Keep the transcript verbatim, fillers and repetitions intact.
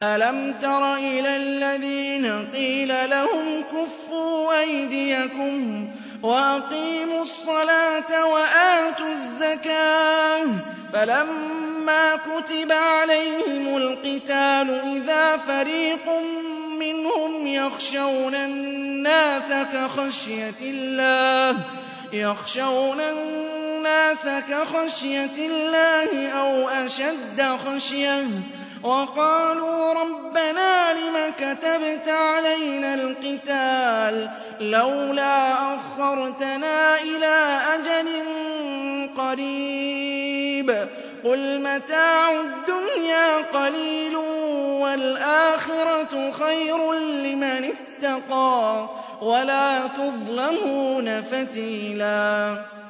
أَلَمْ تَرَ إِلَى الَّذِينَ قِيلَ لَهُمْ كُفُّوا أَيْدِيَكُمْ وَأَقِيمُوا الصَّلَاةَ وَآتُوا الزَّكَاةَ فَلَمَّا كُتِبَ عَلَيْهِمُ الْقِتَالُ إِذَا فَرِيقٌ مِّنْهُمْ يَخْشَوْنَ النَّاسَ كَخَشْيَةِ اللَّهِ أَوْ أَشَدَّ خَشْيَةً وَقَالُوا رَبَّنَا لِمَ كَتَبْتَ عَلَيْنَا الْقِتَالَ لَوْلَا أَخَّرْتَنَا إِلَىٰ أَجَلٍ قَرِيبٍ قُلْ مَتَاعُ الدُّنْيَا قَلِيلٌ وَالْآخِرَةُ خَيْرٌ لِّمَنِ اتَّقَىٰ وَلَا تُظْلَمُونَ فَتِيلًا